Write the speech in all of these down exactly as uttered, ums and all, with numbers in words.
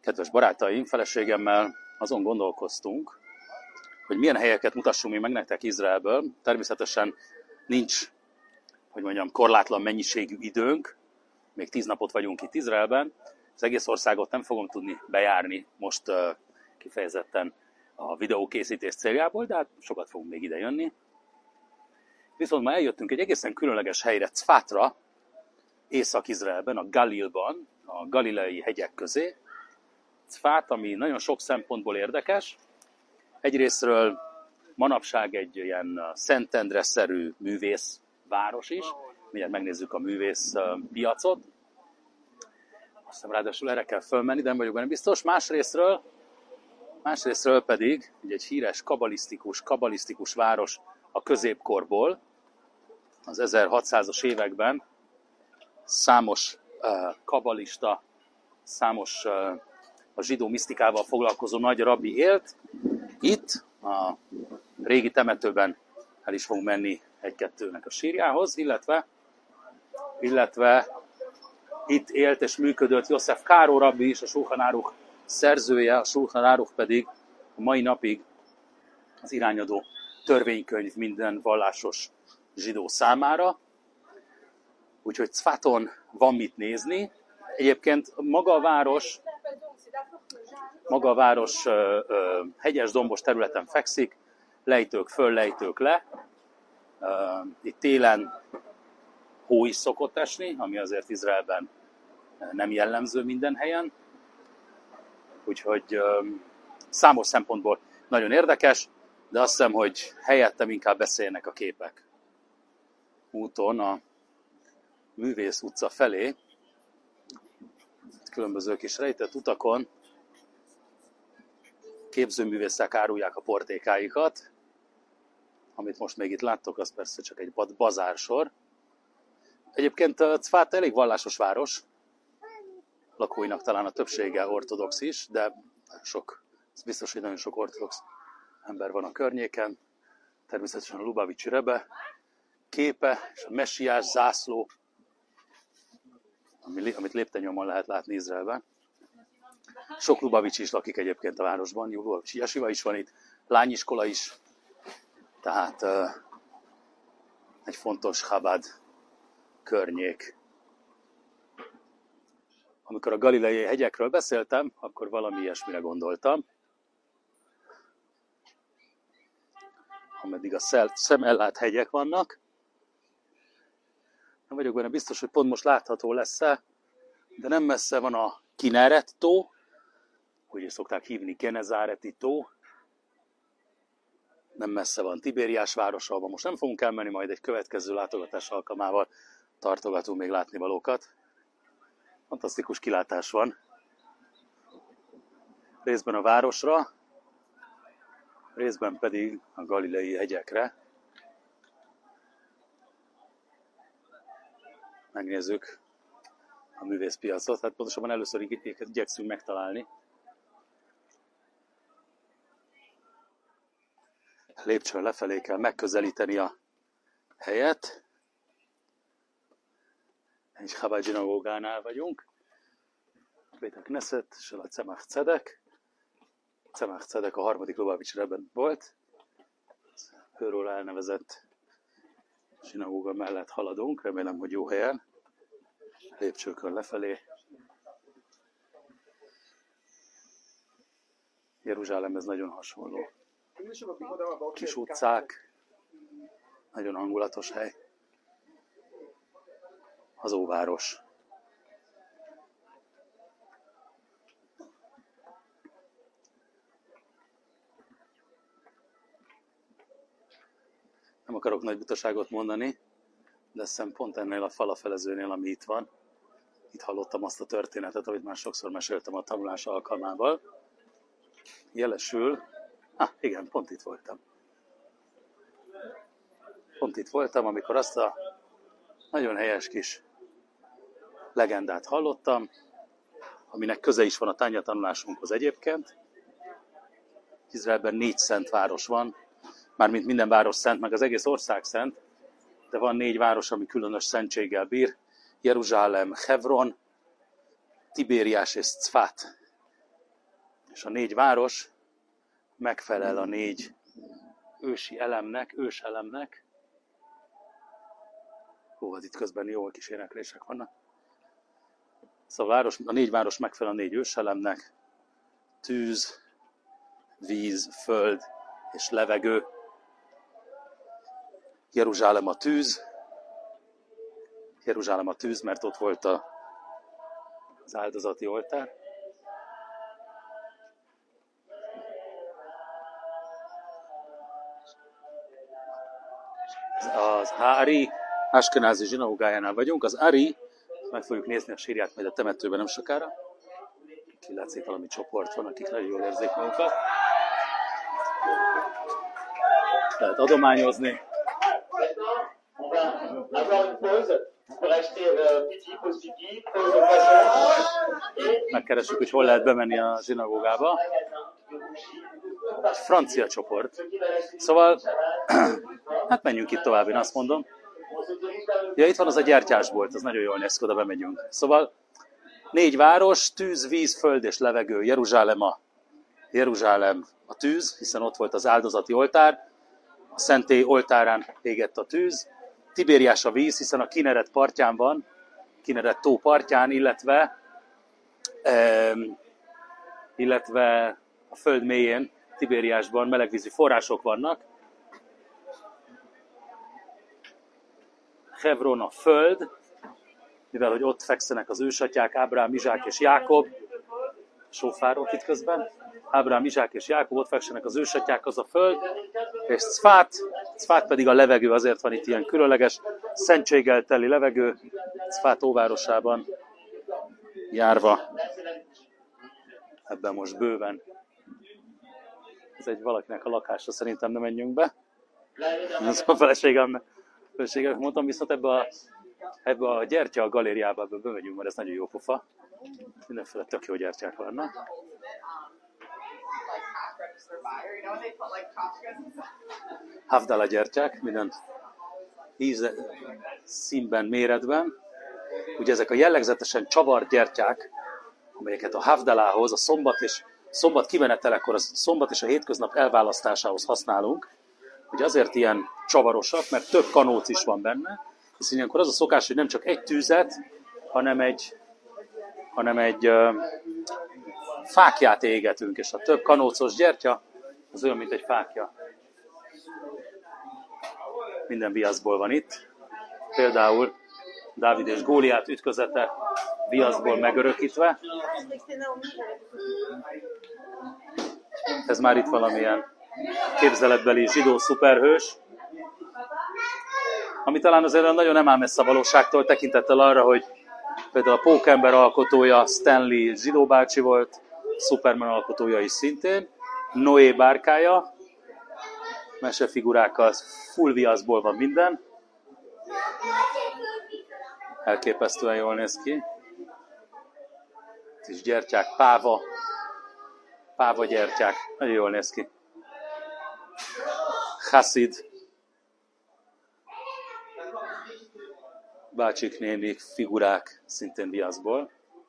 Kedves barátaim, feleségemmel azon gondolkoztunk, hogy milyen helyeket mutassunk mi meg nektek Izraelből. Természetesen nincs, hogy mondjam, korlátlan mennyiségű időnk, még tíz napot vagyunk itt Izraelben, az egész országot nem fogom tudni bejárni most uh, kifejezetten a videókészítés céljából, de hát sokat fogunk még ide jönni. Viszont ma eljöttünk egy egészen különleges helyre, Cfatra, Észak-Izraelben, a Galilban, a galileai hegyek közé. Cfát, ami nagyon sok szempontból érdekes. Egyrésztről manapság egy ilyen Szentendre-szerű művészváros is. Mindjárt megnézzük a művész piacot. Azt hiszem, ráadásul erre kell fölmenni, de nem vagyok benne biztos. Másrésztről, másrésztről pedig egy híres kabalisztikus, kabalisztikus város a középkorból. Az ezerhatszázas években számos uh, kabalista, számos uh, a zsidó misztikával foglalkozó nagy rabbi élt. Itt, a régi temetőben el is fogunk menni egy-kettőnek a sírjához, illetve, illetve itt élt és működött József Káró rabbi is, a Sulchan Aruch szerzője, a Sulchan Aruch pedig a mai napig az irányadó törvénykönyv minden vallásos zsidó számára. Úgyhogy Cfaton van mit nézni. Egyébként maga a város, maga a város ö, ö, hegyes, dombos területen fekszik, lejtők föl, lejtők le. Ö, itt télen hó is szokott esni, ami azért Izraelben nem jellemző minden helyen. Úgyhogy ö, számos szempontból nagyon érdekes, de azt hiszem, hogy helyettem inkább beszélnek a képek. Úton a Művész utca felé, különböző kis rejtett utakon képzőművészek árulják a portékáikat. Amit most még itt láttok, az persze csak egy bazársor. Egyébként Cfát elég vallásos város, lakóinak talán a többsége ortodox is, de sok, ez biztos, hogy nagyon sok ortodox ember van a környéken. Természetesen a Lubavicsi Rebbe képe és a messiás zászló, amit léptennyomon lehet látni Izraelben. Sok Lubavicsi is lakik egyébként a városban, jó Lubavicsi jesiva is van itt, lányiskola is, tehát uh, egy fontos Chabad környék. Amikor a galileai hegyekről beszéltem, akkor valami ilyesmire gondoltam. Ameddig a szemellát hegyek vannak. Nem vagyok benne biztos, hogy pont most látható lesz-e, de nem messze van a Kineret tó, úgy is szokták hívni, Genezáreti tó. Nem messze van Tibériás városa, most nem fogunk elmenni, majd egy következő látogatás alkalmával tartogatunk még látnivalókat. Fantasztikus kilátás van. Részben a városra, részben pedig a galileai hegyekre. Megnézzük a művészpiacot, hát pontosabban először igyekszünk megtalálni. Lépcsőn lefelé kell megközelíteni a helyet. Egy Chabad zsinagógánál vagyunk. Beit Knesset és a Tzemach Tzedek. Tzemach Tzedek a harmadik Lubavicsi Rebben volt. Őről elnevezett zsinagóga mellett haladunk, remélem, hogy jó helyen. Lépcsőkön lefelé. Jeruzsálemhez nagyon hasonló. Kis utcák, nagyon hangulatos hely. Az óváros. Nem akarok nagy butaságot mondani, de azt hiszem pont ennél a falafelezőnél, ami itt van. Itt hallottam azt a történetet, amit már sokszor meséltem a tanulás alkalmával. Jelesül, ah igen, pont itt voltam. Pont itt voltam, amikor azt a nagyon helyes kis legendát hallottam, aminek köze is van a tánja tanulásunkhoz egyébként. Izraelben négy szent város van, mármint minden város szent, meg az egész ország szent, de van négy város, ami különös szentséggel bír. Jeruzsálem, Hebron, Tibériás és Cfát. És a négy város megfelel a négy ősi elemnek, őselemnek. Hú, az itt közben jó kis éneklések vannak. Szóval a, város, a négy város megfelel a négy őselemnek. Tűz, víz, föld és levegő. Jeruzsálem a tűz. Jeruzsálem a tűz, mert ott volt a, az áldozati oltár. Az Ari Ashkenazi zsinagógájánál vagyunk. Az Ari, meg fogjuk nézni a sírját majd a temetőben nem sokára. Ki látszik, valami csoport van, akik nagyon jól érzik magukat. Lehet adományozni. Megkeressük, hogy hol lehet bemenni a zsinagógába. Francia csoport. Szóval, hát menjünk itt tovább, én azt mondom. Ja, itt van az a gyertyásbolt, az nagyon jól néz ki, oda bemegyünk. Szóval, négy város, tűz, víz, föld és levegő. Jeruzsálem a, Jeruzsálem a tűz, hiszen ott volt az áldozati oltár. A szentély oltárán égett a tűz. Tibériás a víz, hiszen a Kineret partján van, Kineret tó partján, illetve, eh, illetve a föld mélyén, Tibériásban melegvízi források vannak. Hevron a föld, mivel hogy ott fekszenek az ősatyák, Ábrám, Izsák és Jákob, sófárok itt közben, Ábrám, Izsák és Jákob, ott fekszenek az ősatyák, az a föld, és Cfát, Cfát pedig a levegő, azért van itt ilyen különleges, szentséggel teli levegő, Cfát óvárosában járva, ebben most bőven. Ez egy valakinek a lakása, szerintem nem menjünk be. Ez a feleségemnek, feleségemnek mondtam, viszont ebbe a, ebbe a gyertya a galériába ebbe bemegyünk, mert ez nagyon jó pofa. Mindenféle tök jó gyertyák vannak. Havdalah gyertyák, minden íze, színben, méretben. Ugye ezek a jellegzetesen csavart gyertyák, amelyeket a Havdalahhoz, a szombat és szombat kimenetelekor, a szombat és a hétköznap elválasztásához használunk. Ugye azért ilyen csavarosak, mert több kanóc is van benne, hiszen ilyenkor az a szokás, hogy nem csak egy tűzet, hanem egy, hanem egy uh, fákját égetünk, és a több kanócos gyertya az olyan, mint egy fákja. Minden viaszból van itt. Például Dávid és Góliát ütközete viaszból megörökítve. Ez már itt valamilyen képzeletbeli zsidó szuperhős, ami talán azért nagyon nem áll messze a valóságtól, tekintettel arra, hogy például a Pókember alkotója Stanley zsidó bácsi volt, Superman alkotója is szintén, Noé bárkája, mesefigurákkal, full viaszból van minden. Elképesztően jól néz ki. Kis gyertyák, páva, páva gyertyák, nagyon jól néz ki. Hasid, bácsik, nénik, figurák, szintén viaszból.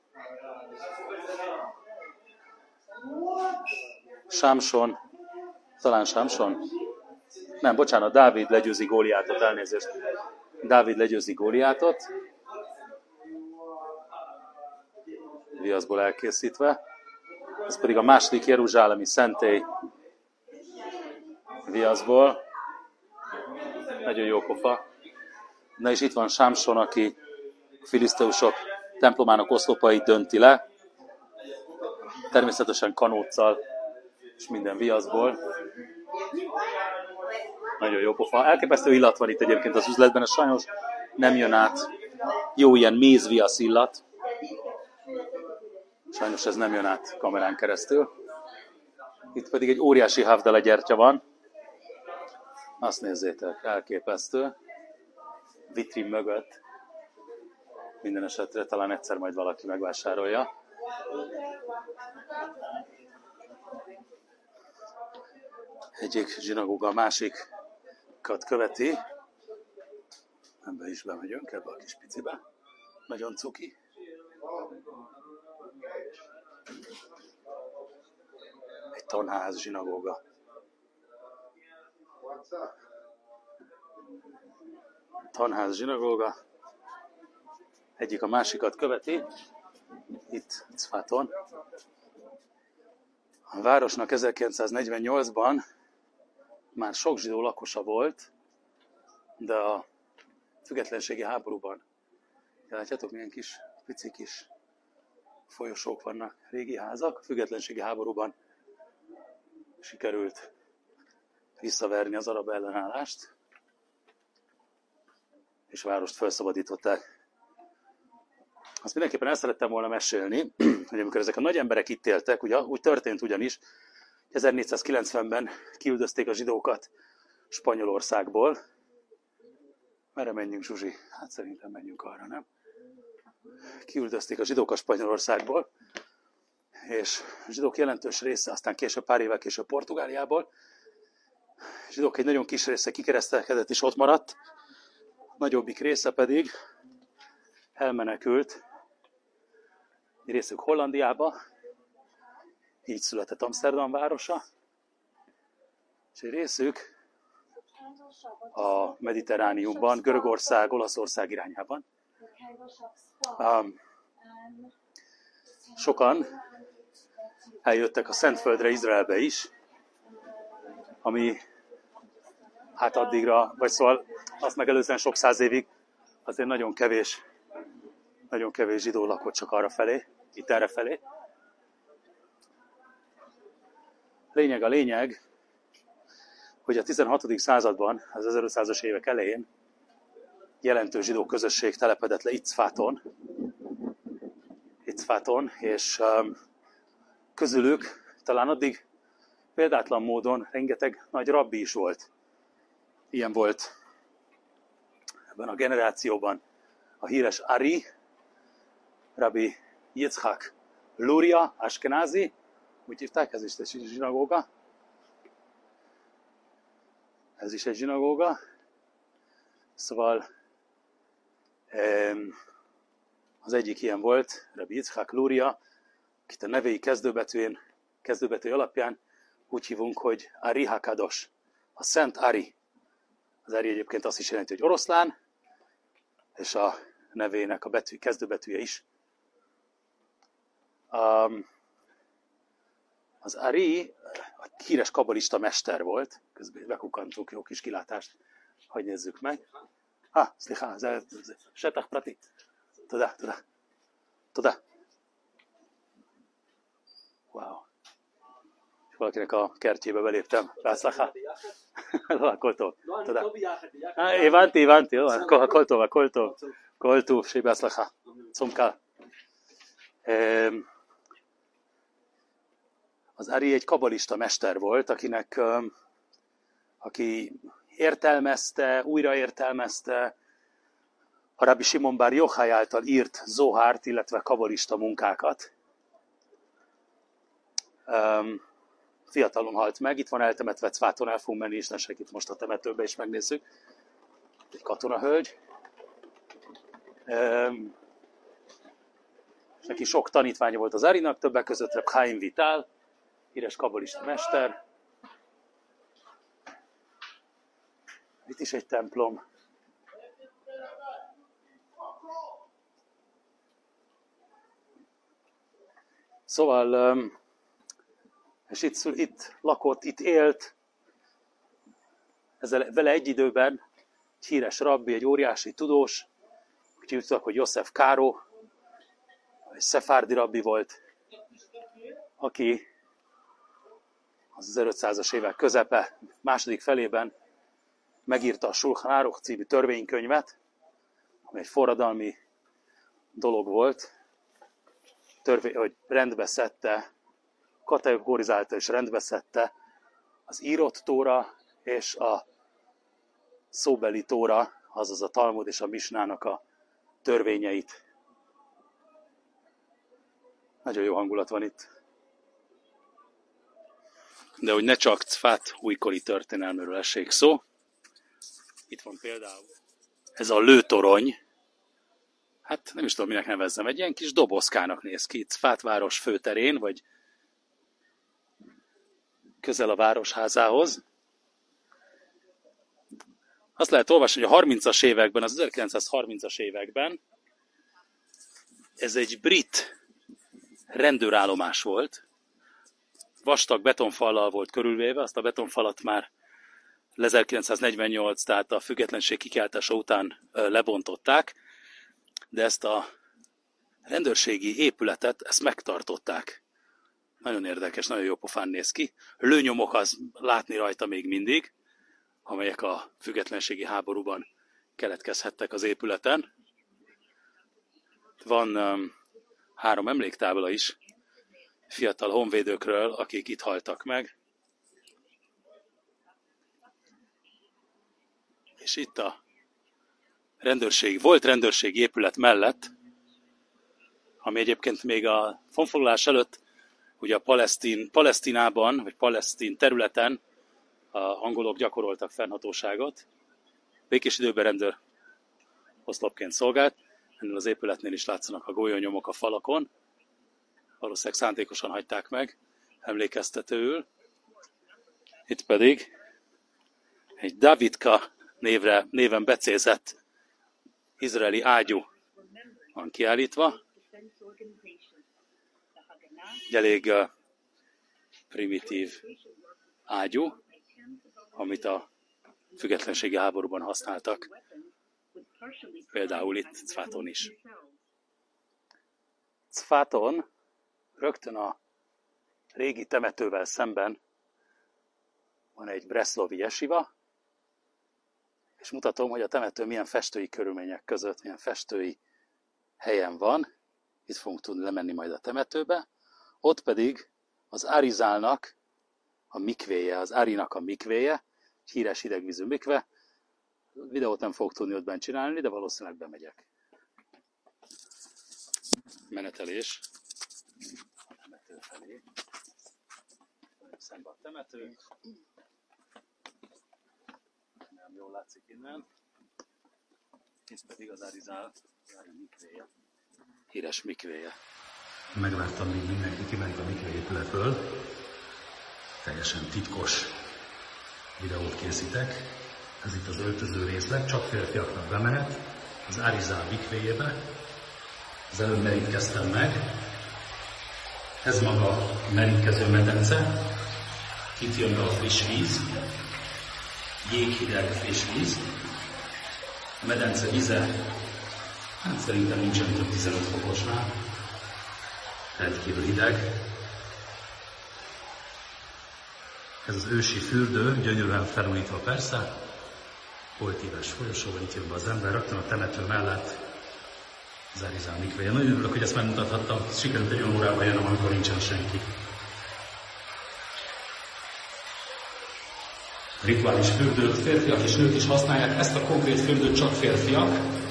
Sámson, talán Sámson? Nem, bocsánat, Dávid legyőzi Góliátot, elnézést. Dávid legyőzi Góliátot. Viaszból elkészítve. Ez pedig a második jeruzsálemi szentély viaszból. Nagyon jó pofa. Na és itt van Sámson, aki a filiszteusok templomának oszlopait dönti le. Természetesen kanóccal és minden viaszból. Nagyon jó pofa. Elképesztő illat van itt egyébként az üzletben, ez sajnos nem jön át. Jó ilyen mézviasz illat. Sajnos ez nem jön át kamerán keresztül. Itt pedig egy óriási Havdalah gyertya van. Azt nézzétek, elképesztő. Vitrin mögött. Minden esetre talán egyszer majd valaki megvásárolja. Egyik zsinagóga a másikat követi. Ebbe is bemegyünk, ebbe a kis picibe. Nagyon cuki. Tanház zsinagóga. Tanház zsinagóga. Egyik a másikat követi. Itt Cfaton. A városnak ezerkilencszáznegyvennyolcban már sok zsidó lakosa volt, de a függetlenségi háborúban, látjátok, milyen kis, pici kis folyosók vannak, régi házak, a függetlenségi háborúban sikerült visszaverni az arab ellenállást, és a várost felszabadították. Azt mindenképpen el szerettem volna mesélni, hogy amikor ezek a nagy emberek itt éltek, ugye, úgy történt ugyanis, ezernégyszázkilencvenben kiüldözték a zsidókat Spanyolországból. Merre menjünk, Zsuzsi? Hát szerintem menjünk arra, nem? Kiüldözték a zsidókat Spanyolországból, és a zsidók jelentős része, aztán később, pár évvel később Portugáliából. A zsidók egy nagyon kis része kikeresztelkedett és ott maradt, a nagyobbik része pedig elmenekült, egy részük Hollandiába, így született Amszterdam városa, és egy részük a Mediterrániumban, Görögország, Olaszország irányában. Um, sokan eljöttek a Szentföldre, Izraelbe is, ami hát addigra, vagy szóval azt megelőzően sok száz évig azért nagyon kevés, nagyon kevés zsidó lakott csak arra felé, itt erre felé. Lényeg a lényeg, hogy a tizenhatodik században, az ezerötszázas évek elején jelentős zsidó közösség telepedett le Icfáton, Icfáton, és um, közülük talán addig példátlan módon rengeteg nagy rabbi is volt. Ilyen volt ebben a generációban a híres Ari, Rabbi Yitzhak Luria, Ashkenazi, úgy hívták, ez is egy zsinagóga. Ez is egy zsinagóga. Szóval az egyik ilyen volt, Rabbi Yitzhak Luria, akit a nevei kezdőbetűjén, kezdőbetű alapján úgy hívunk, hogy Ari Hakados, a Szent Ari. Az Ari egyébként azt is jelenti, hogy oroszlán, és a nevének a betű, kezdőbetűje is. Um, az Ari a híres kabalista mester volt, közben bekukkantunk, jó kis kilátást, hogy nézzük meg. Ah, szliha, setach prati. Toda, toda. Toda. Wow. És valakinek a kertjébe beléptem. Rászlaha. Koltó. Toda. Évanti, évanti. Koltó, koltó. Koltó, sébe-szlaha. Comkál. Az Ari egy kabalista mester volt, akinek, aki értelmezte, újraértelmezte a Rabbi Simon bar Yochai által írt Zohárt, illetve kabalista munkákat. Fiatalon halt meg, itt van eltemetve Cváton, el fogunk menni, és ne itt most a temetőbe is megnézzük. Egy katonahölgy. És neki sok tanítványa volt az Arinak, többek között Reb Chaim Vital, híres kabalista mester. Itt is egy templom. Szóval, és itt, itt lakott, itt élt, ezzel, vele egy időben egy híres rabbi, egy óriási tudós, úgy hívták, hogy József Káró, egy szefárdi rabbi volt, aki az ezerötszázas évek közepe, második felében megírta a Sulchan Aruch című törvénykönyvet, ami egy forradalmi dolog volt, törvény, hogy rendbe szedte, kategorizálta és rendbe szedte az írott tóra és a szóbeli tóra, azaz a Talmud és a Misnának a törvényeit. Nagyon jó hangulat van itt. De hogy ne csak Cfát újkori történelméről essék szó. Itt van például ez a lőtorony. Hát nem is tudom, minek nevezzem. Egy ilyen kis dobozkának néz ki. Cfát város főterén, vagy közel a városházához. Azt lehet olvasni, hogy a harmincas években, az ezerkilencszázharmincas években ez egy brit rendőrállomás volt. Vastag betonfallal volt körülvéve, azt a betonfalat már ezerkilencszáznegyvennyolc, tehát a függetlenség kikiáltása után lebontották, de ezt a rendőrségi épületet, ezt megtartották. Nagyon érdekes, nagyon jó pofán néz ki. Lőnyomok az látni rajta még mindig, amelyek a függetlenségi háborúban keletkezhettek az épületen. Van um, három emléktábla is fiatal honvédőkről, akik itt haltak meg. És itt a rendőrség, volt rendőrségi épület mellett, ami egyébként még a honfoglalás előtt, ugye a Palesztin, Palesztinában, vagy palesztin területen a angolok gyakoroltak fennhatóságot. Békés időben rendőr oszlopként szolgált. Ennél az épületnél is látszanak a golyónyomok a falakon. Valószínűleg szándékosan hagyták meg, emlékeztetőül. Itt pedig egy Davidka névre, néven becézett izraeli ágyú van kiállítva. Egy elég uh, primitív ágyú, amit a függetlenségi háborúban használtak. Például itt Cfáton is. Cfáton rögtön a régi temetővel szemben van egy breszlovi jesiva, és mutatom, hogy a temető milyen festői körülmények között, milyen festői helyen van. Itt fogunk tudni lemenni majd a temetőbe. Ott pedig az Arizálnak a mikvéje, az Arinak a mikvéje, híres hidegvízű mikve. Videót nem fogok tudni ott bent csinálni, de valószínűleg bemegyek. Menetelés a temető felé. Szembe a temető. Nem jól látszik innen. Itt pedig az Arizál mikvéje. Híres mikvéje. Megvártam, míg mindenki kiment a mikve épületből. Teljesen titkos videót készítek. Ez itt az öltöző részlet, csak férfiaknak bemehet. Az Arizál mikvéjébe. Az előbb merítkeztem meg. Ez maga a merítkező medence. Itt jön be a friss víz. Jéghideg friss víz. A medence vize, hát szerintem nincsen több tizenöt fokosnál. Rendkívül hideg. Ez az ősi fürdő, gyönyörűen felújítva persze. Holtíves folyosóval itt jön be az ember, rögtön a temető mellett az Arizál mikvéje. Nagyon örülök, hogy ezt megmutathattam. Sikerült egy olyan órában jönnöm, amikor nincsen senki. Rituális fürdőt férfiak és nők is használják. Ezt a konkrét fürdőt csak férfiak,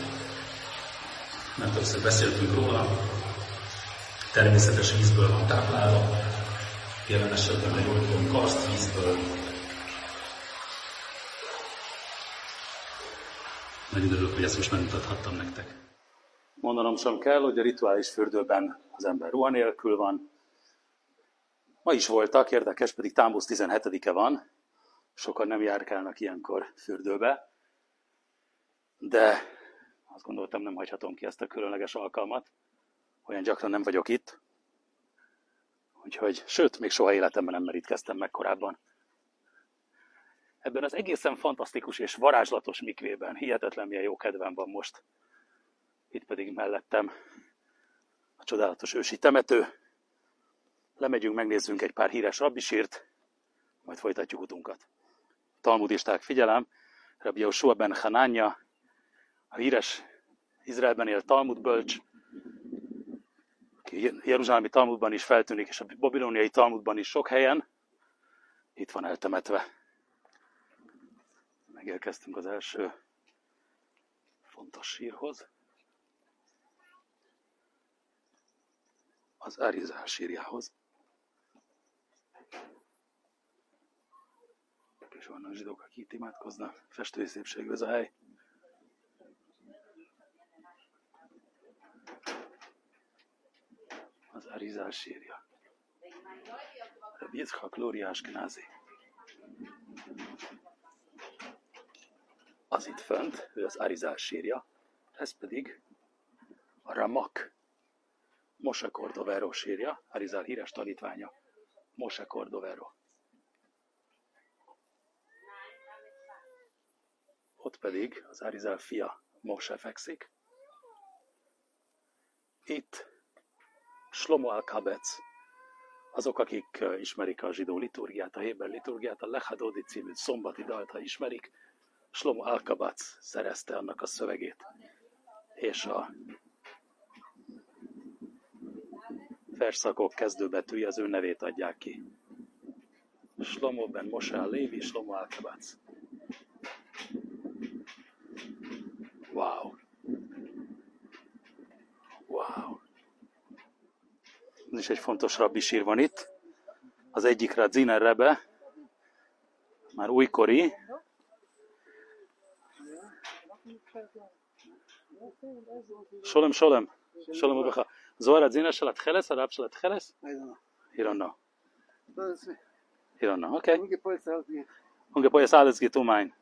mert többször beszéltünk róla. Természetes vízből van táplálva, jelen esetben egy olcsó karsztvízből. Nagyon örülök, hogy ezt most megmutathattam nektek. Mondanom sem kell, hogy a rituális fürdőben az ember ruha nélkül van. Ma is voltak, érdekes, pedig támbusz tizenhetedike van. Sokan nem járkálnak ilyenkor fürdőbe, de azt gondoltam, nem hagyhatom ki ezt a különleges alkalmat. Olyan gyakran nem vagyok itt, úgyhogy, sőt, még soha életemben nem merítkeztem meg korábban. Ebben az egészen fantasztikus és varázslatos mikvében hihetetlen milyen jó kedvem van most. Itt pedig mellettem a csodálatos ősi temető. Lemegyünk, megnézzünk egy pár híres rabbisírt, majd folytatjuk utunkat. Talmudisták, figyelem, Rabbi Jósua ben Hanánja, a híres Izraelben élt Talmud bölcs, aki jeruzsálemi Talmudban is feltűnik, és a babiloniai Talmudban is sok helyen, itt van eltemetve. Megérkeztünk az első fontos sírhoz. Az Arizál sírjához. És vannak zsidók, akik itt imádkoznak. Festői szépségű ez a hely. Az Arizál sírja. Rabbi Yitzchak Luri Ashkenazi. Az itt fönt, ő az Arizal sírja, ez pedig a Ramak, Moshe Cordovero sírja, Arizal híres tanítványa, Moshe Cordovero. Ott pedig az Arizal fia, Moshe fekszik. Itt Shlomo Alkabetz, azok, akik ismerik a zsidó liturgiát, a héber liturgiát, a Lechadodi című szombati dalt, ha ismerik, Shlomo Alkabetz szerezte annak a szövegét, és a versszakok kezdőbetűi az ő nevét adják ki. Shlomo ben Moshe Lévi, Shlomo Alkabetz. Wow! Wow! Ez is egy fontos rabbi sír van itt. Az egyik Radziner Rebbe, már újkori. Sholem, sholem. Sholem ubecha. Zohar Radziner shel Atcheles, a rab shel Atcheles? I don't know. I don't know, okay. Ungefähr alles geht um ein.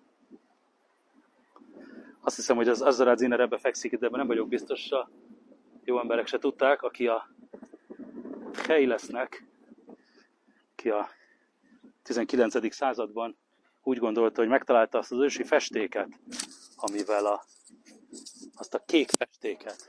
Azt hiszem, hogy az Azar Radziner Rebbe fekszik itt, de nem vagyok biztos, a jó emberek se tudták, aki a Tcheilesznek, ki a tizenkilencedik században úgy gondolta, hogy megtalálta azt az ősi festéket, amivel a, azt a kék festéket,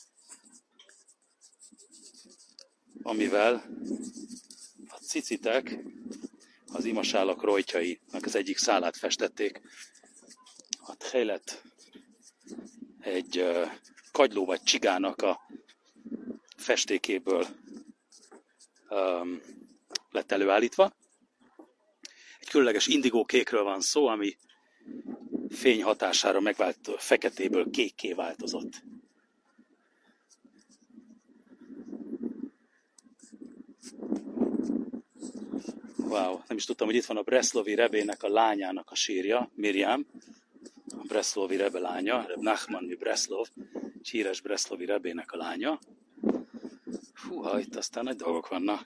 amivel a cicitek az imasálak rojtjainak az egyik szálát festették. A Tcheilet egy uh, kagyló vagy csigának a festékéből um, lett előállítva. Egy különleges indigó kékről van szó, ami fény hatására megvált, feketéből kékké változott. Wow, nem is tudtam, hogy itt van a Breslovi Rebének a lányának a sírja, Miriam, a Breslovi Rebbe lánya, Reb Nachman mi Breslov, híres Breslovi Rebének a lánya. Húha, itt aztán nagy dolgok vannak.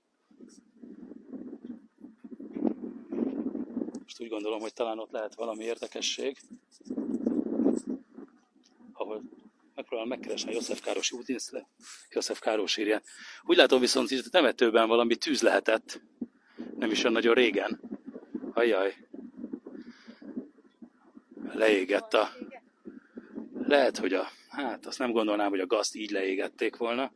Most úgy gondolom, hogy talán ott lehet valami érdekesség, ahol megpróbálom megkeresni a József Károsi útnézle, József Káros írja. Úgy látom viszont, hogy a temetőben valami tűz lehetett, nem is olyan nagyon régen. Ajjaj. Leégett a... Lehet, hogy a... Hát, azt nem gondolnám, hogy a gazt így leégették volna.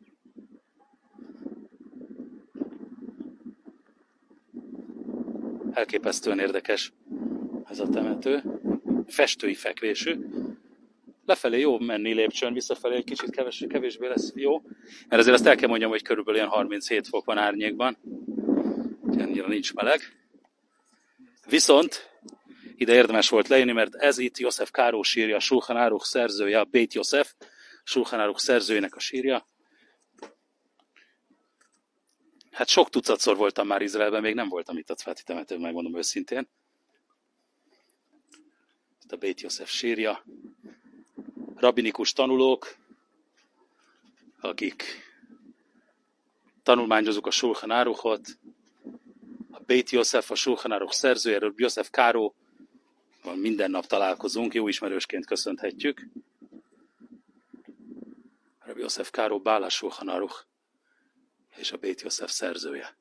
Elképesztően érdekes ez a temető. Festői fekvésű. Lefelé jó menni lépcsőn, visszafelé egy kicsit kevés, kevésbé lesz jó. Mert azért azt el kell mondjam, hogy körülbelül ilyen harminchét fok van árnyékban. Ennyire nincs meleg. Viszont ide érdemes volt lejönni, mert ez itt József Káró sírja, a Shulchan Aruch szerzője, a Beit Yosef, Shulchan Aruch szerzőjének a sírja. Hát sok tucatszor voltam már Izraelben, még nem voltam itt a Cváti temetőben, megmondom őszintén. Itt a Beit Yosef sírja. Rabbinikus tanulók, akik tanulmányozunk a Shulchan Aruchot, a Beit Yosef, a Shulchan Aruch szerzője, József Káró, minden nap találkozunk, jó ismerősként köszönhetjük. Rabbi József Káró, Bála Shulchan Aruch és a Beit Yosef szerzője.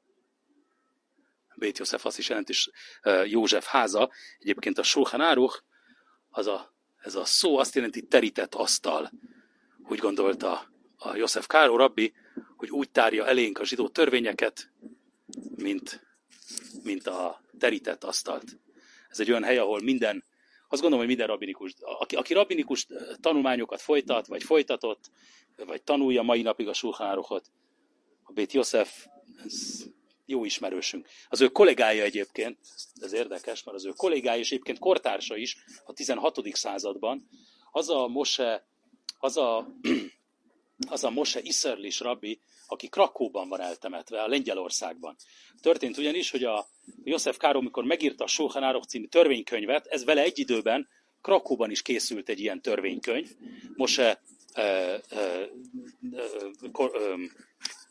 A Beit Yosef azt is jelenti, József háza. Egyébként a Shulchan Aruch, az a, ez a szó azt jelenti terített asztal. Úgy gondolta a József Káró rabbi, hogy úgy tárja elénk a zsidó törvényeket, mint, mint a terített asztalt. Ez egy olyan hely, ahol minden, azt gondolom, hogy minden rabbinikus, aki, aki rabbinikus tanulmányokat folytat, vagy folytatott, vagy tanulja mai napig a Shulchan Aruchot, a Beit Yosef, ez jó ismerősünk. Az ő kollégája egyébként, ez érdekes, mert az ő kollégája és egyébként kortársa is a tizenhatodik században, az a Moshe, az a, az a Moshe Isserlis rabbi, aki Krakóban van eltemetve, a Lengyelországban. Történt ugyanis, hogy a József Káró, amikor megírta a Shulchan Aruch című törvénykönyvet, ez vele egy időben Krakóban is készült egy ilyen törvénykönyv. Moshe, eh, eh, eh,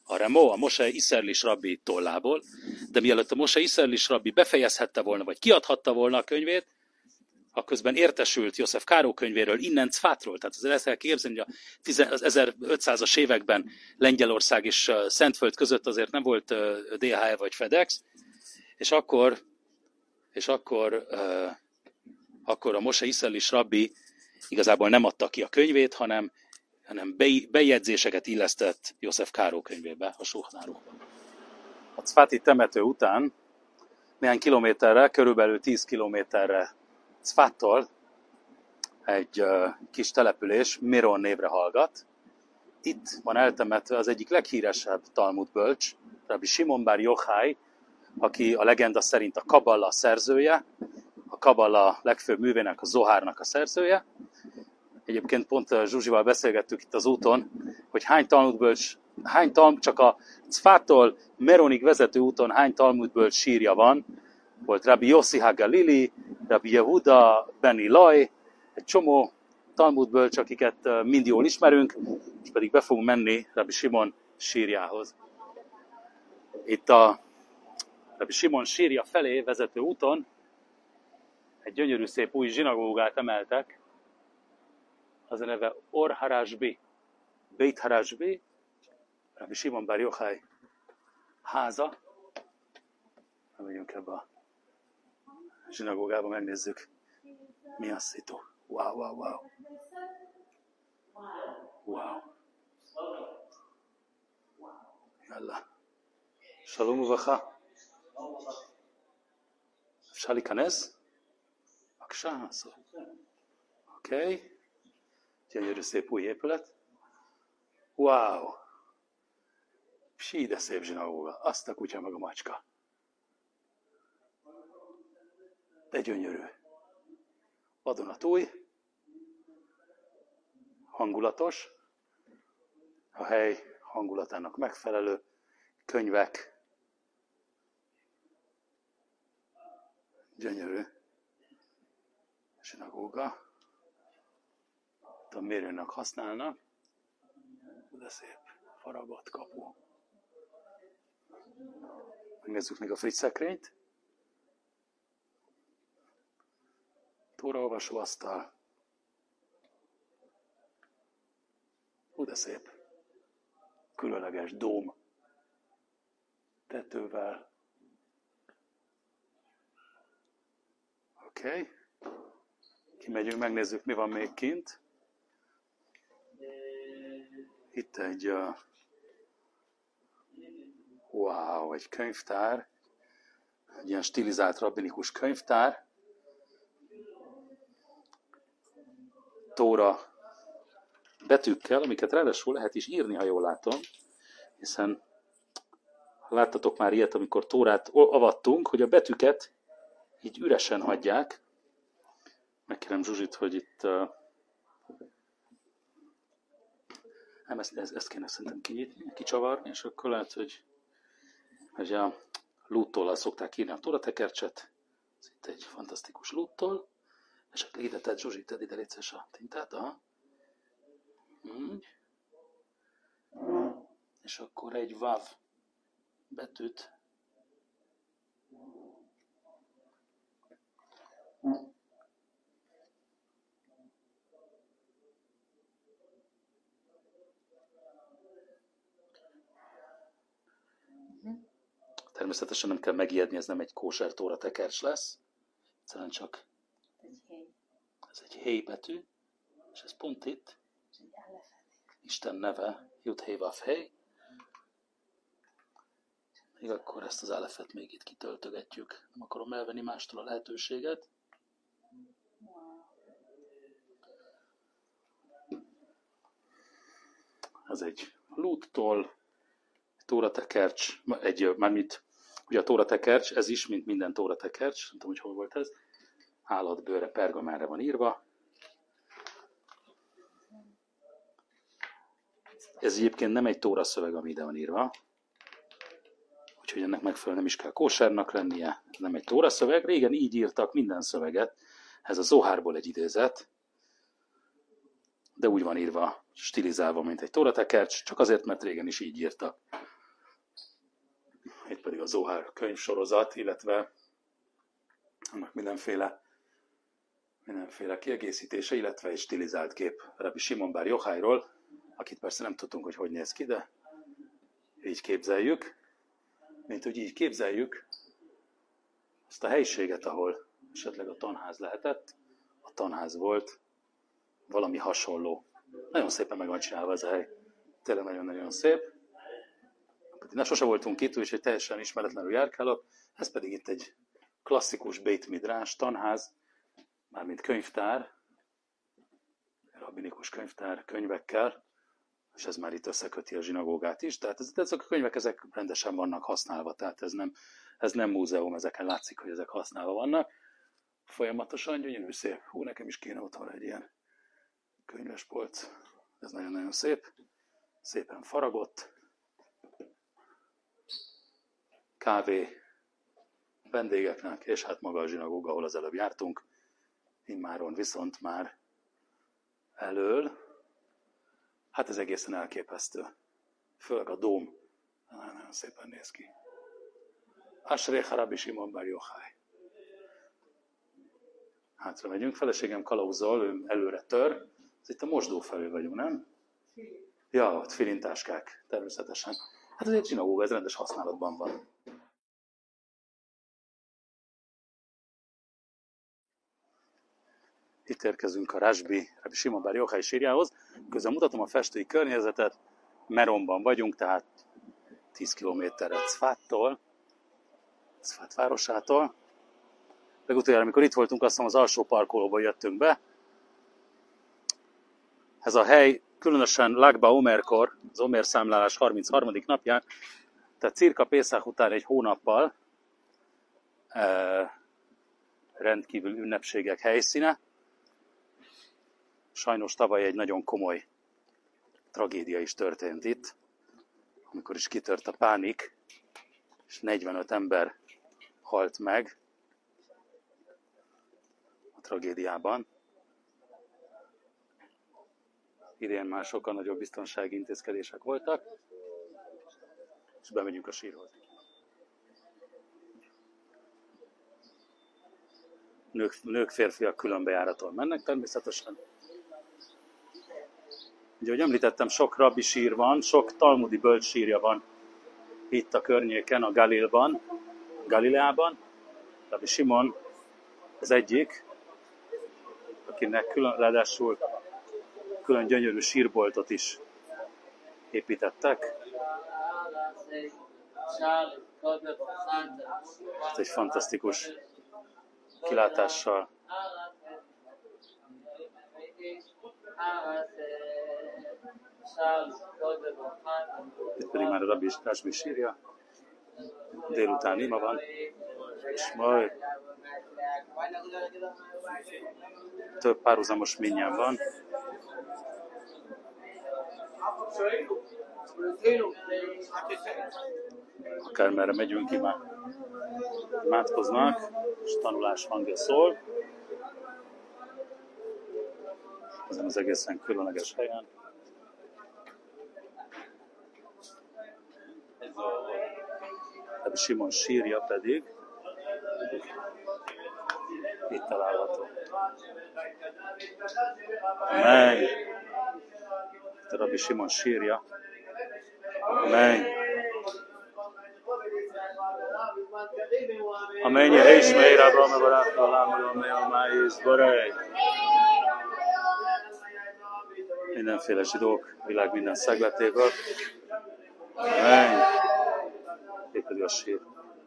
a Remo, a Mose Iszerlis rabbi tollából, de mielőtt a Mose Iszerlis rabbi befejezhette volna, vagy kiadhatta volna a könyvét, akközben értesült József Káró könyvéről, innen Cfátról. Tehát azért ezt kell képzelni, hogy az ezerötszázas években Lengyelország és Szentföld között azért nem volt dé há el vagy FedEx, és akkor, és akkor, akkor a Mose Iszerlis rabbi igazából nem adta ki a könyvét, hanem, hanem bejegyzéseket illesztett József Káró könyvébe, a Shulchan Aruchba. A cfáti temető után néhány kilométerre, körülbelül tíz kilométerre Cfáttól egy uh, kis település Miron névre hallgat. Itt van eltemetve az egyik leghíresebb Talmud bölcs, Rabbi Simon bar Yochai, aki a legenda szerint a Kabala szerzője, a Kabala legfőbb művének, a Zohárnak a szerzője. Egyébként pont Zsuzsival beszélgettük itt az úton, hogy hány Talmud bölcs, hány Talmud, csak a Cfáttól Meronig vezető úton hány Talmud bölcs sírja van. Volt Rabbi Yossi HaGalili, Rabbi Yehuda ben Ilaj, egy csomó Talmud bölcs, akiket mind jól ismerünk, és pedig be fogunk menni Rabbi Simon sírjához. Itt a Rabbi Simon sírja felé vezető úton egy gyönyörű szép új zsinagógát emeltek, az a neve Or Harashbi, Beit Harashbi, Rabbi Simon bar Yochai háza. Megyünk ebbe a zsinagógába, megnézzük, mi a szitu. Wow, wow, wow. Wow. Yalla. Shalom uvracha. אפשר להיכנס? בבקשה. אוקיי. gyönyörű szép új épület. Wow. Psi, de szép zsinagóga. Azt a kutya meg a macska. De gyönyörű. Vadonatúj. Hangulatos. A hely hangulatának megfelelő. Könyvek. Gyönyörű. Zsinagóga. A mérőnek használnak. De szép. Faragott kapu. Megnézzük még a friss szekrényt. Tóraolvasó asztal. Hú, de szép. Különleges dóm. Tetővel. Oké. Okay. Kimegyünk, megnézzük, mi van még kint. Itt egy uh, wow, egy könyvtár. Egy ilyen stilizált rabbinikus könyvtár. Tóra betűkkel, amiket ráadásul lehet is írni, ha jól látom. Hiszen láttatok már ilyet, amikor Tórát avattunk, hogy a betűket így üresen hagyják. Megkérem Zsuzsit, hogy itt... Uh, nem, ezt, ezt kéne szerintem kinyitni, kicsavarni, és akkor lehet, hogy, hogy a lúttollal szokták írni a tóratekercset. Ez itt egy fantasztikus lúttól. És akkor ide tett Zsuzsi, tedd ide létszes a tintát. Aha. Így. És akkor egy vav betűt. Természetesen nem kell megijedni, ez nem egy kóser tóra tekercs lesz. Egyszerűen csak ez egy héj betű, és ez pont itt. Isten neve, Jud Hé Vav Hé. Még akkor ezt az álefet még itt kitöltögetjük. Nem akarom elvenni mástól a lehetőséget. Ez egy lúttól, tóratekercs, egy, mármint ugye a tóratekercs, ez is, mint minden tóratekercs, nem tudom, hogy hol volt ez, állatbőre, pergamenre van írva. Ez egyébként nem egy tóra szöveg, ami ide van írva, úgyhogy ennek megfelelően nem is kell kósernak lennie, nem egy tóra szöveg. Régen így írtak minden szöveget, ez a Zohárból egy idézet, de úgy van írva, stilizálva, mint egy tóratekercs, csak azért, mert régen is így írtak. még a Zohár könyvsorozat, illetve annak mindenféle, mindenféle kiegészítése, illetve egy stilizált kép Rabbi Simon bar Yochairól, akit persze nem tudtunk, hogy hogy néz ki, de így képzeljük. Mint hogy így képzeljük azt a helyiséget, ahol esetleg a tanház lehetett, a tanház volt, valami hasonló. Nagyon szépen meg van csinálva ez a hely. Tényleg nagyon-nagyon szép. Na, sose voltunk itt, úgyhogy teljesen ismeretlenül járkálok. Ez pedig itt egy klasszikus Beit Midrash tanház, mármint könyvtár, rabbinikus könyvtár könyvekkel, és ez már itt összeköti a zsinagógát is. Tehát ez, ezek a könyvek ezek rendesen vannak használva, tehát ez nem, ez nem múzeum, ezeken látszik, hogy ezek használva vannak. Folyamatosan gyönyörű szép. Hú, nekem is kéne otthon egy ilyen könyvespolc. Ez nagyon-nagyon szép. Szépen faragott. Kávé vendégeknek, és hát maga a zsinagóga, ahol az előbb jártunk. Immáron viszont már elől. Hát ez egészen elképesztő. Főleg a dóm. Nagyon szépen néz ki. Ashrei Rabbi Simon bar Yochai. Hátra megyünk, feleségem kalauzol, ő előre tör. Ez itt a mosdó felé vagyunk, nem? Ja, ott filintáskák, természetesen. Hát ez egy zsinagóga, ez rendes használatban van. Itt érkezünk a Rashbi, Rabbi Simon bar Yochai sírjához. Közben mutatom a festői környezetet. Meronban vagyunk, tehát tíz kilométerre Tzfáttól, Tzfát városától. Legutoljára, amikor itt voltunk, azt hiszem az alsó parkolóba jöttünk be. Ez a hely különösen Lag BaOmerkor, az Omer számlálás harmincharmadik napján, tehát cirka Pészach után egy hónappal eh, rendkívül ünnepségek helyszíne. Sajnos tavaly egy nagyon komoly tragédia is történt itt, amikor is kitört a pánik, és negyvenöt ember halt meg a tragédiában. Idén már sokkal nagyobb biztonsági intézkedések voltak, és bemegyünk a sírhoz. Nők, nők férfiak külön bejáraton mennek természetesen. Ugye, ahogy említettem, sok rabbi sír van, sok talmudi bölcs sírja van itt a környéken, a Galilban, Galileában. Rabbi Simon az egyik, akinek külön, ráadásul külön gyönyörű sírboltot is építettek. Ez egy fantasztikus kilátással. Itt pedig már a Rabbi Rashbi sírja. Délután ima van, és majd több párhuzamos minnyán van. Akármerre megyünk, imádkoznak, és tanulás hangja szól. Ezen az egészen különleges helyen. Rabbi Simon sírja pedig itt található. Amen. Itt a Rabbi Simon sírja. Amen. Amen. Yehesh meir Abraham barach olam olam ma'is baray. Mindenféle zsidók, világ minden szegletéből. Amen. Itt pedig a sír.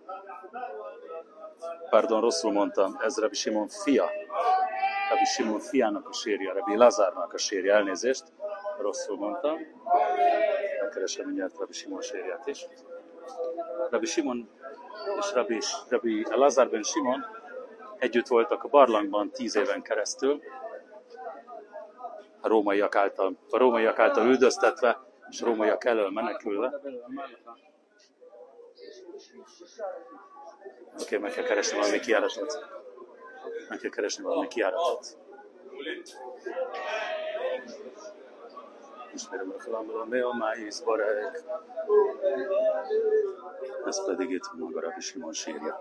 Pardon, rosszul mondtam, ez Rabbi Simon fia. Rabbi Simon fiának a sírja, Rabbi Lazárnak a sírja, elnézést. Rosszul mondtam. Megkeresem mindjárt Rabbi Simon sírját is. Rabbi Simon és Rabbi, Rabbi Lazár ben Simon együtt voltak a barlangban tíz éven keresztül. A rómaiak által, a rómaiak által üldöztetve, és a rómaiak elől menekülve. Oké, okay, meg kell keresni valami kijáratot. Meg kell keresni valami kijáratot. Ismerem a kalambolom, mi a májész barák. ez pedig itt maga Rabbi Simon sírja.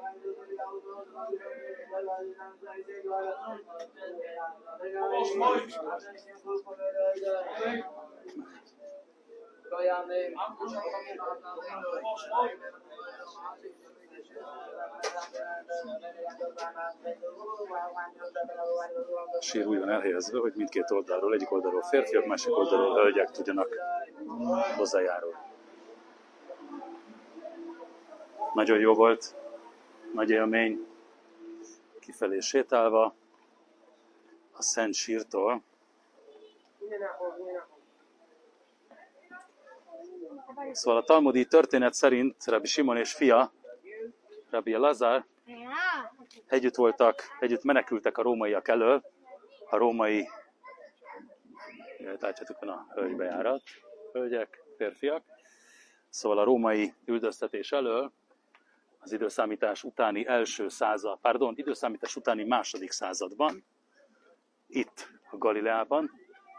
A sír úgy van elhelyezve, hogy mindkét oldalról, egyik oldalról férfiak, másik oldalról hölgyek tudjanak hozzájárulni. Nagyon jó volt, nagy élmény, kifelé sétálva a Szent Sírtól. Szóval a talmudi történet szerint Rabbi Simon és fia, Rabbi Elazar együtt voltak, együtt menekültek a rómaiak elől, a római, látjátok, van a hölgybejárat, hölgyek, férfiak, szóval a római üldöztetés elől, az időszámítás utáni első század, pardon, időszámítás utáni második században, itt a Galileában,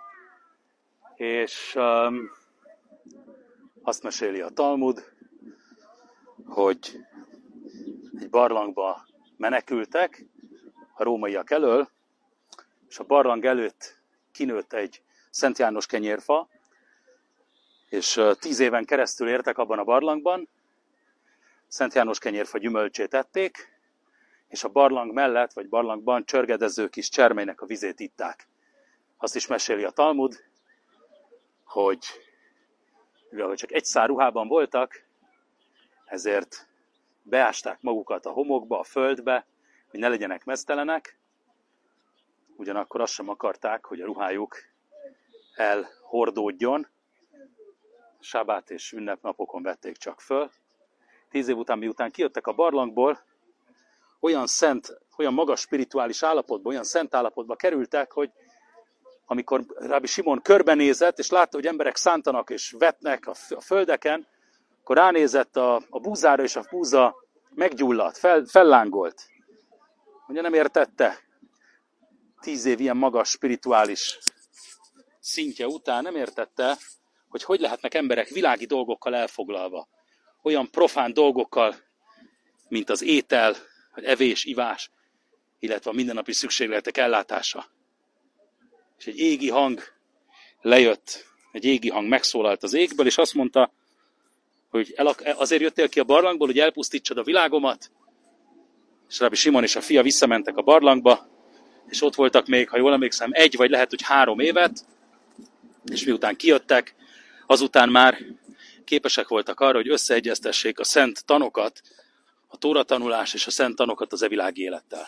és um, azt meséli a Talmud, hogy egy barlangba menekültek a rómaiak elől, és a barlang előtt kinőtt egy Szent János kenyérfa, és tíz éven keresztül értek abban a barlangban, Szent János kenyérfa gyümölcsét ették, és a barlang mellett, vagy barlangban csörgedező kis csermélynek a vizét itták. Azt is meséli a Talmud, hogy mivel csak egy szár ruhában voltak, ezért beásták magukat a homokba, a földbe, hogy ne legyenek meztelenek, ugyanakkor azt sem akarták, hogy a ruhájuk elhordódjon. Sábát és ünnepnapokon vették csak föl. Tíz év után, miután kijöttek a barlangból, olyan szent, olyan magas spirituális állapotba, olyan szent állapotba kerültek, hogy amikor Rabbi Simon körbenézett, és látta, hogy emberek szántanak és vetnek a földeken, akkor ránézett a, a búzára, és a búza meggyulladt, fel, fellángolt. Ugye nem értette, tíz év ilyen magas spirituális szintje után nem értette, hogy hogy lehetnek emberek világi dolgokkal elfoglalva. Olyan profán dolgokkal, mint az étel, vagy evés, ivás, illetve a mindennapi szükségletek ellátása. És egy égi hang lejött, egy égi hang megszólalt az égből, és azt mondta, hogy el, azért jöttél ki a barlangból, hogy elpusztítsad a világomat. És Rabbi Simon és a fia visszamentek a barlangba, és ott voltak még, ha jól emlékszem, egy vagy lehet, hogy három évet, és miután kijöttek, azután már képesek voltak arra, hogy összeegyeztessék a szent tanokat, a tóra tanulás és a szent tanokat az evilági élettel.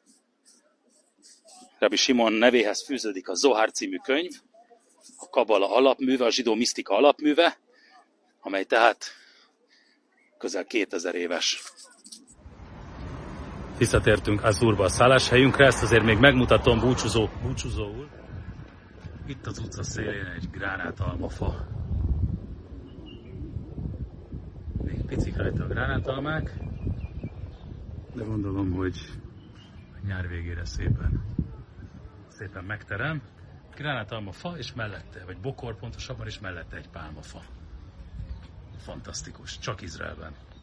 Rabbi Simon nevéhez fűződik a Zohár című könyv, a kabala alapműve, a zsidó misztika alapműve, amely tehát közel kétezer éves. Visszatértünk Azurba a szálláshelyünkre, ezt azért még megmutatom búcsúzó, búcsúzóul. Itt az utca szélén egy gránátalmafa. Még picik rajta a gránátalmák, de gondolom, hogy a nyár végére szépen, szépen megterem. Gránátalmafa, és mellette, vagy bokor pontosabban, és mellette egy pálmafa. Fantasztikus, csak Izraelben.